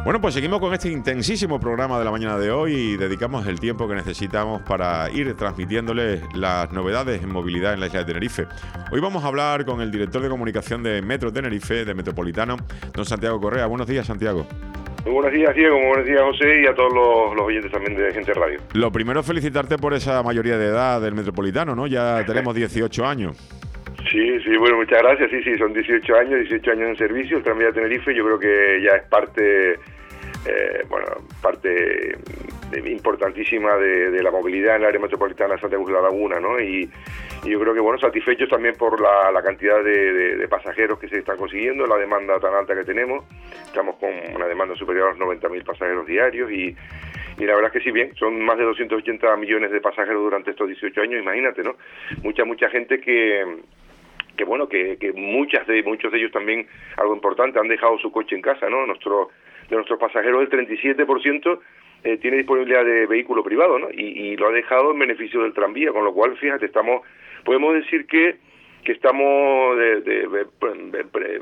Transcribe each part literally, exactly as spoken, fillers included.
Bueno, pues seguimos con este intensísimo programa de la mañana de hoy y dedicamos el tiempo que necesitamos para ir transmitiéndoles las novedades en movilidad en la isla de Tenerife. Hoy vamos a hablar con el director de comunicación de Metro Tenerife, de Metropolitano, don Santiago Correa. Buenos días, Santiago. Muy buenos días, Diego, muy buenos días, José, y a todos los, los oyentes también de Gente Radio. Lo primero, felicitarte por esa mayoría de edad del Metropolitano, ¿no? Ya tenemos dieciocho años. Sí, sí, bueno, muchas gracias. Sí, sí, son dieciocho años, dieciocho años en servicio. El tranvía de Tenerife yo creo que ya es parte, eh, bueno, parte importantísima de, de la movilidad en el área metropolitana de Santa Cruz de la Laguna, ¿no? Y, y yo creo que, bueno, satisfechos también por la, la cantidad de, de, de pasajeros que se están consiguiendo, la demanda tan alta que tenemos. Estamos con una demanda superior a los noventa mil pasajeros diarios y... Y la verdad es que sí, bien, son más de doscientos ochenta millones de pasajeros durante estos dieciocho años, imagínate, ¿no? Mucha, mucha gente que, que bueno, que, que muchas de muchos de ellos también, algo importante, han dejado su coche en casa, ¿no? Nuestro, de nuestros pasajeros, el treinta y siete por ciento eh, tiene disponibilidad de vehículo privado, ¿no? Y, y lo ha dejado en beneficio del tranvía, con lo cual, fíjate, estamos, podemos decir que que estamos de, de, de, de, de,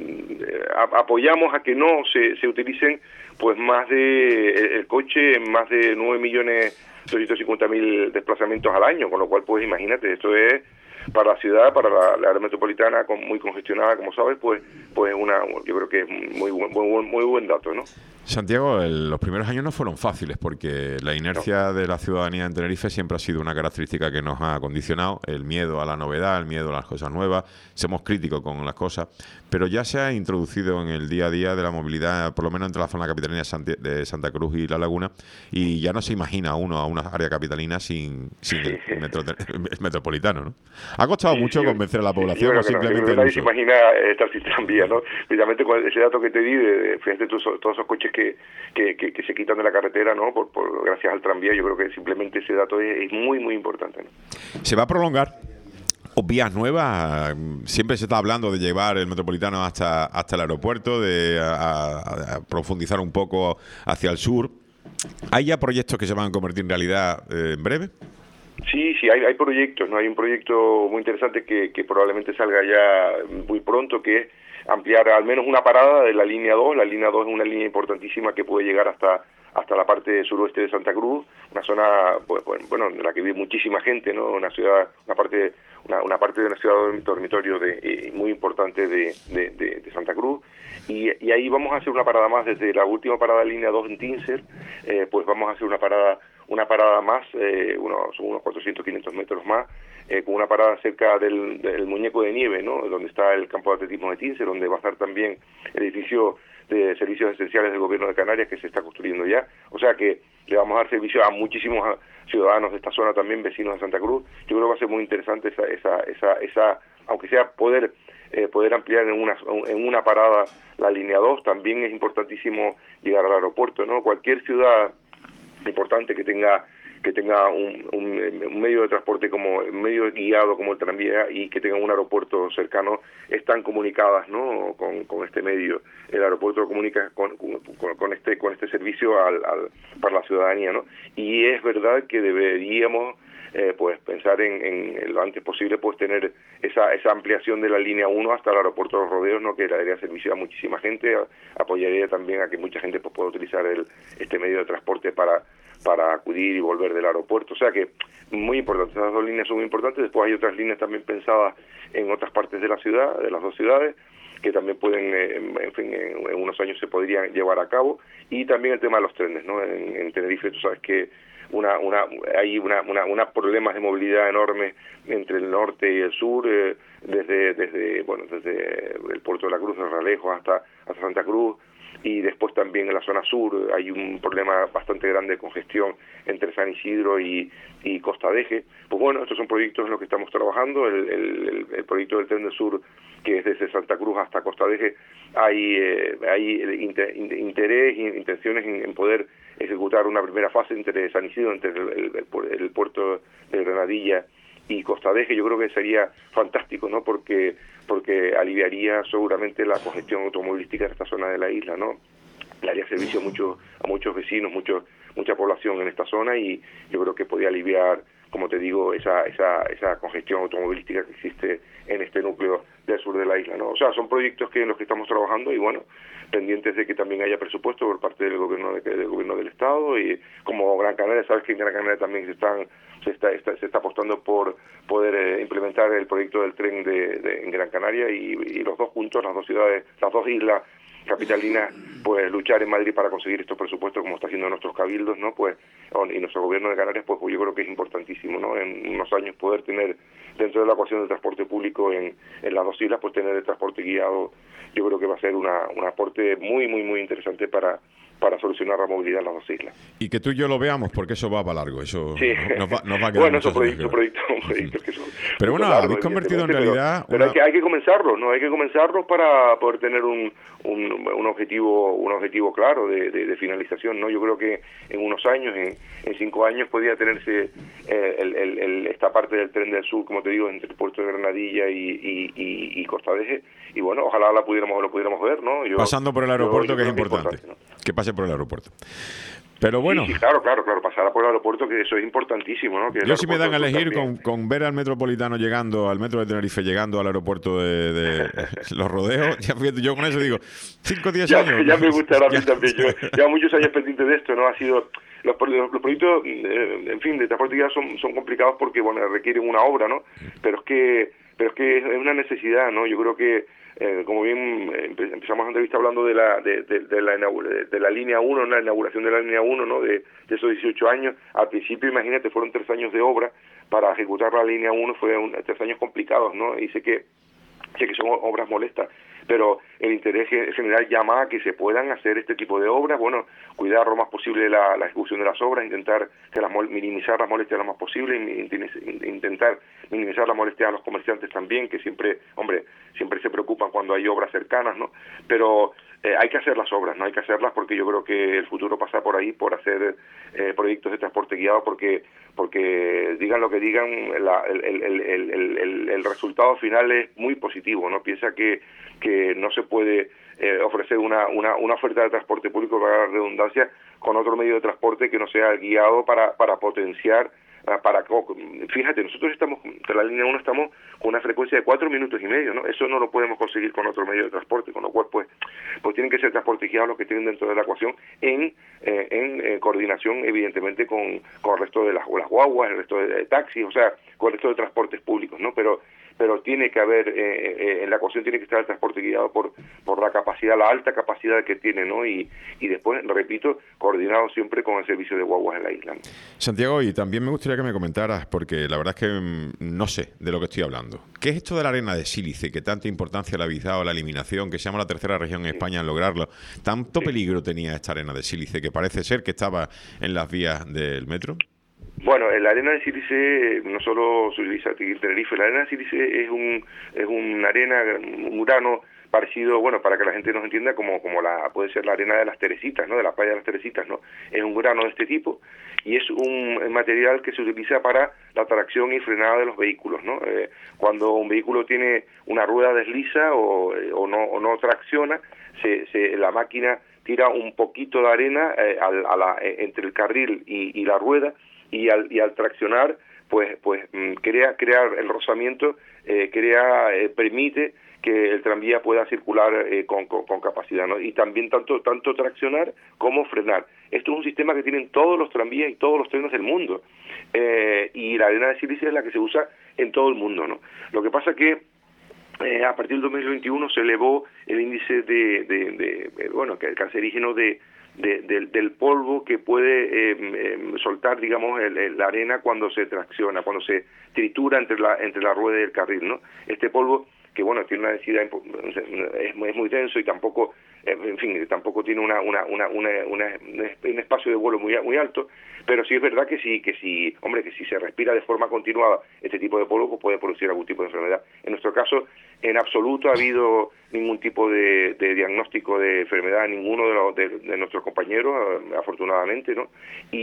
de, apoyamos a que no se, se utilicen pues más de el coche en más de nueve millones doscientos cincuenta mil desplazamientos al año, con lo cual pues imagínate, esto es para la ciudad, para la, la área metropolitana con, muy congestionada, como sabes, pues pues una yo creo que es muy buen muy buen, muy buen dato, ¿no? Santiago, el, los primeros años no fueron fáciles porque la inercia no. de la ciudadanía en Tenerife siempre ha sido una característica que nos ha condicionado, el miedo a la novedad, el miedo a las cosas nuevas, somos críticos con las cosas, pero ya se ha introducido en el día a día de la movilidad, por lo menos entre la zona capitalina de Santa Cruz y La Laguna, y ya no se imagina uno a una área capitalina sin, sin el, metro, el metropolitano, ¿no? ¿Ha costado sí, mucho sí, convencer a la población sí, o simplemente no, nadie se imagina estar sin tranvía, ¿no? Precisamente con ese dato que te di, de, fíjate tú, todos esos coches que, que, que, que se quitan de la carretera, ¿no? Por, por gracias al tranvía, yo creo que simplemente ese dato es, es muy, muy importante, ¿no? ¿Se va a prolongar o vías nuevas? Siempre se está hablando de llevar el metropolitano hasta, hasta el aeropuerto, de a, a, a profundizar un poco hacia el sur. ¿Hay ya proyectos que se van a convertir en realidad eh, en breve? Sí, sí, hay, hay proyectos, ¿no? Hay un proyecto muy interesante que, que probablemente salga ya muy pronto, que es ampliar al menos una parada de la línea dos. La línea dos es una línea importantísima que puede llegar hasta hasta la parte suroeste de Santa Cruz, una zona, pues, bueno, en la que vive muchísima gente, ¿no? Una ciudad, una parte, una, una parte de una ciudad dormitorio de, eh, muy importante de, de, de, de Santa Cruz, y, y ahí vamos a hacer una parada más desde la última parada de línea dos en Tincer, eh, pues vamos a hacer una parada, una parada más, eh, unos, unos cuatrocientos, quinientos metros más, eh, con una parada cerca del, del Muñeco de Nieve, ¿no? Donde está el campo de atletismo de Tincer, donde va a estar también el edificio de servicios esenciales del gobierno de Canarias que se está construyendo ya, o sea que le vamos a dar servicio a muchísimos ciudadanos de esta zona, también vecinos de Santa Cruz. Yo creo que va a ser muy interesante esa, esa, esa, esa aunque sea poder eh, poder ampliar en una en una parada la línea dos. También es importantísimo llegar al aeropuerto, ¿no? Cualquier ciudad importante que tenga que tenga un, un, un medio de transporte como un medio guiado como el tranvía y que tenga un aeropuerto cercano, están comunicadas, ¿no? con, con este medio. El aeropuerto lo comunica con, con, con este con este servicio al, al, para la ciudadanía, ¿no? Y es verdad que deberíamos eh, pues pensar en, en lo antes posible pues tener esa esa ampliación de la línea uno hasta el aeropuerto de los Rodeos, ¿no? Que daría servicio a muchísima gente, a, apoyaría también a que mucha gente pues, pueda utilizar el este medio de transporte para para acudir y volver del aeropuerto, o sea que muy importante, esas dos líneas son muy importantes. Después hay otras líneas también pensadas en otras partes de la ciudad, de las dos ciudades, que también pueden, eh, en fin, en, en unos años se podrían llevar a cabo, y también el tema de los trenes, ¿no? En, en Tenerife tú sabes que una una hay una una, una problemas de movilidad enormes entre el norte y el sur, eh, desde desde bueno desde el puerto de la Cruz de Ralejo hasta hasta Santa Cruz. Y después también en la zona sur hay un problema bastante grande de congestión entre San Isidro y, y Costa Deje. Pues bueno, estos son proyectos en los que estamos trabajando. El, el, el proyecto del Tren del Sur, que es desde Santa Cruz hasta Costa Deje, hay, eh, hay inter, interés e intenciones en, en poder ejecutar una primera fase entre San Isidro, entre el, el, el, el puerto de Granadilla y Costa Deje. Yo creo que sería fantástico, ¿no? Porque porque aliviaría seguramente la congestión automovilística de esta zona de la isla, ¿no? Le haría servicio a muchos a muchos vecinos, muchos mucha población en esta zona, y yo creo que podría aliviar como te digo, esa, esa, esa congestión automovilística que existe en este núcleo del sur de la isla, ¿no? O sea, son proyectos que en los que estamos trabajando y bueno, pendientes de que también haya presupuesto por parte del gobierno de, del gobierno del estado, y como Gran Canaria, sabes que en Gran Canaria también se están se está, está se está apostando por poder eh, implementar el proyecto del tren de, de en Gran Canaria, y, y los dos juntos, las dos ciudades, las dos islas capitalinas, pues luchar en Madrid para conseguir estos presupuestos como está haciendo nuestros cabildos, ¿no? Pues y nuestro gobierno de Canarias, pues, pues yo creo que es importantísimo, ¿no? En unos años poder tener dentro de la ecuación del transporte público en, en las dos islas, pues tener el transporte guiado, yo creo que va a ser una, un aporte muy muy muy interesante para para solucionar la movilidad en las dos islas. Y que tú y yo lo veamos, porque eso va para largo, eso sí. nos, va, nos va a quedar. Bueno, esos proyectos, proyectos, proyectos que son... Pero bueno, largos, habéis convertido en realidad... Pero, una... pero hay que hay que comenzarlo, ¿no? Hay que comenzarlo para poder tener un, un, un objetivo un objetivo claro de, de, de finalización, ¿no? Yo creo que en unos años, en, en cinco años, podría tenerse eh, el, el, el, esta parte del tren del sur, como te digo, entre el puerto de Granadilla y, y, y, y Costa de Eje, y bueno, ojalá la pudiéramos lo pudiéramos ver, ¿no? Yo, Pasando por el aeropuerto, yo, yo que es importante, que, es importante ¿no? que pase por el aeropuerto. Pero bueno... Sí, sí, claro, claro, claro, pasar por el aeropuerto, que eso es importantísimo, ¿no? Que yo si me dan a elegir con, con ver al Metropolitano llegando, al Metro de Tenerife llegando al aeropuerto de, de Los Rodeos, ya fíjate, yo con eso digo, cinco o diez años... Ya me gustará a mí también, yo llevo muchos años pendiente de esto, ¿no? Ha sido... Los, los, los proyectos, eh, en fin, de transporte guiado son, son complicados porque, bueno, requieren una obra, ¿no? Pero es que, pero es que es una necesidad, ¿no? Yo creo que Eh, como bien eh, empezamos la entrevista hablando de la de, de, de la de, de la línea uno, ¿no? La inauguración de la línea uno, ¿no? De, de esos dieciocho años, al principio, imagínate, fueron tres años de obra para ejecutar la línea uno, fue un, tres años complicados, ¿no? Y sé que sé que son obras molestas, pero el interés general llama a que se puedan hacer este tipo de obras, bueno, cuidar lo más posible la, la ejecución de las obras, intentar que las, minimizar las molestias lo más posible, intentar minimizar las molestias a los comerciantes también, que siempre, hombre, siempre se preocupan cuando hay obras cercanas, ¿no? Pero eh, hay que hacer las obras, ¿no? Hay que hacerlas porque yo creo que el futuro pasa por ahí, por hacer eh, proyectos de transporte guiado, porque porque digan lo que digan, la, el, el, el, el, el, el resultado final es muy positivo, ¿no? Piensa que que no se puede eh, ofrecer una, una, una oferta de transporte público, para la redundancia, con otro medio de transporte que no sea guiado para, para potenciar, para fíjate, nosotros estamos, de la línea uno estamos con una frecuencia de cuatro minutos y medio, ¿no? Eso no lo podemos conseguir con otro medio de transporte, con lo cual pues pues tienen que ser transportes guiados los que tienen dentro de la ecuación en eh, en eh, coordinación evidentemente con, con el resto de las, las guaguas, el resto de, de taxis, o sea, con el resto de transportes públicos, ¿no? Pero pero tiene que haber, eh, eh, en la ecuación tiene que estar el transporte guiado por por la capacidad, la alta capacidad que tiene, ¿no? Y, y después, repito, coordinado siempre con el servicio de guaguas en la isla, ¿no? Santiago, y también me gustaría que me comentaras, porque la verdad es que mmm, no sé de lo que estoy hablando. ¿Qué es esto de la arena de sílice, que tanta importancia le habéis dado a la eliminación, que se llama la tercera región en España en lograrlo? ¿Tanto sí. peligro tenía esta arena de sílice, que parece ser que estaba en las vías del metro? Bueno, la arena de sílice no solo se utiliza aquí en Tenerife, la arena de sílice es un es una arena, un grano parecido, bueno, para que la gente nos entienda, como como la puede ser la arena de las Teresitas, ¿no? De la playa de las Teresitas, ¿no? Es un grano de este tipo y es un material que se utiliza para la tracción y frenada de los vehículos, ¿no? Eh, cuando un vehículo tiene una rueda desliza o, o no o no tracciona, se, se la máquina tira un poquito de arena eh, a, a la, entre el carril y, y la rueda. Y al, y al traccionar, pues pues crea crear el rozamiento, eh, crea eh, permite que el tranvía pueda circular eh, con, con, con capacidad, ¿no? Y también tanto tanto traccionar como frenar. Esto es un sistema que tienen todos los tranvías y todos los trenes del mundo. Eh, y la arena de sílice es la que se usa en todo el mundo, ¿no? Lo que pasa que eh, a partir del dos mil veintiuno se elevó el índice de, de, de, de bueno, que el cancerígeno de De, de, del polvo que puede eh, eh, soltar, digamos, el, el, la arena cuando se tracciona, cuando se tritura entre la entre la rueda y el carril, ¿no? Este polvo, que bueno, tiene una densidad, es, es muy denso y tampoco, eh, en fin, tampoco tiene una una, una, una, una un espacio de vuelo muy muy alto, pero sí es verdad que sí, que sí, hombre, que si se respira de forma continuada este tipo de polvo, pues puede producir algún tipo de enfermedad. En nuestro caso, en absoluto ha habido ningún tipo de, de diagnóstico de enfermedad, ninguno de, los, de, de nuestros compañeros, afortunadamente, ¿no?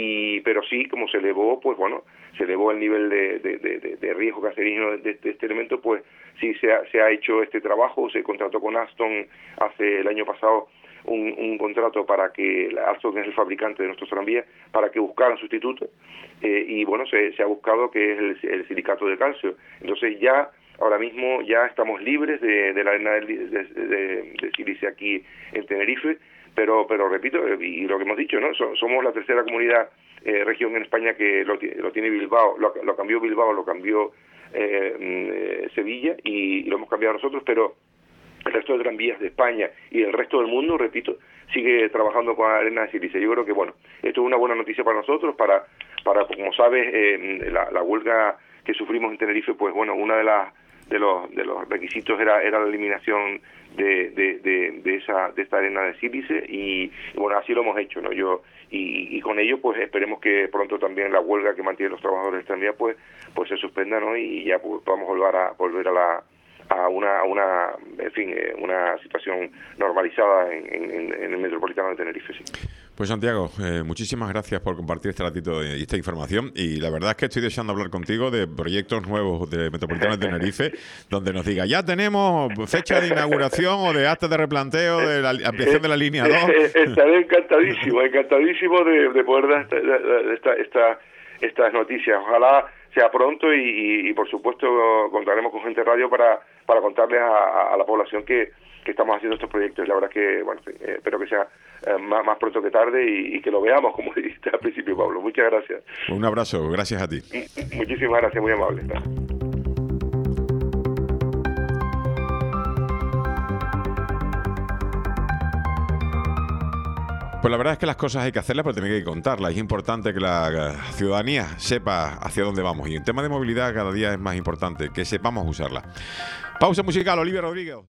Y pero sí, como se elevó, pues bueno, se elevó el nivel de, de, de, de riesgo cancerígeno de, de este elemento, pues sí se ha, se ha hecho este trabajo, se contrató con Aston hace el año pasado un, un contrato para que Alstom, que es el fabricante de nuestros tranvías, para que buscaran sustitutos, eh, y bueno, se, se ha buscado que es el, el silicato de calcio. Entonces ya, ahora mismo, ya estamos libres de, de la arena de, de, de, de sílice aquí en Tenerife, pero, pero repito, y lo que hemos dicho, ¿no? So, somos la tercera comunidad, eh, región en España que lo, lo tiene Bilbao, lo, lo cambió Bilbao, lo cambió eh, eh, Sevilla, y, y lo hemos cambiado nosotros, pero el resto de tranvías de España y el resto del mundo, repito, sigue trabajando con arena de sílice. Yo creo que, bueno, esto es una buena noticia para nosotros, para, para como sabes, eh, la, la huelga que sufrimos en Tenerife, pues bueno, una de las de los de los requisitos era era la eliminación de de, de, de esa de esta arena de sílice, y, y bueno, así lo hemos hecho, ¿no? Yo y, y con ello, pues esperemos que pronto también la huelga que mantienen los trabajadores de tranvía, pues pues se suspenda, ¿no? Y ya pues, podamos volver a volver a la a una, a una, en fin, eh, una situación normalizada en, en, en el metropolitano de Tenerife, sí. Pues Santiago, eh, muchísimas gracias por compartir este ratito y esta información, y la verdad es que estoy deseando hablar contigo de proyectos nuevos de Metropolitano de Tenerife, donde nos diga, ya tenemos fecha de inauguración o de acta de replanteo de la ampliación de la línea dos. Estaré encantadísimo, encantadísimo de, de poder dar esta, esta, esta, estas noticias. Ojalá sea pronto, y, y, y por supuesto contaremos con Gente Radio para, para contarles a, a la población que, que estamos haciendo estos proyectos. La verdad es que, bueno, eh, espero que sea eh, más, más pronto que tarde, y, y que lo veamos, como dijiste al principio, Pablo. Muchas gracias. Un abrazo, gracias a ti. Muchísimas gracias, muy amable. Pues la verdad es que las cosas hay que hacerlas, pero también hay que contarlas. Es importante que la ciudadanía sepa hacia dónde vamos. Y en tema de movilidad cada día es más importante que sepamos usarla. Pausa musical, Olivia Rodríguez.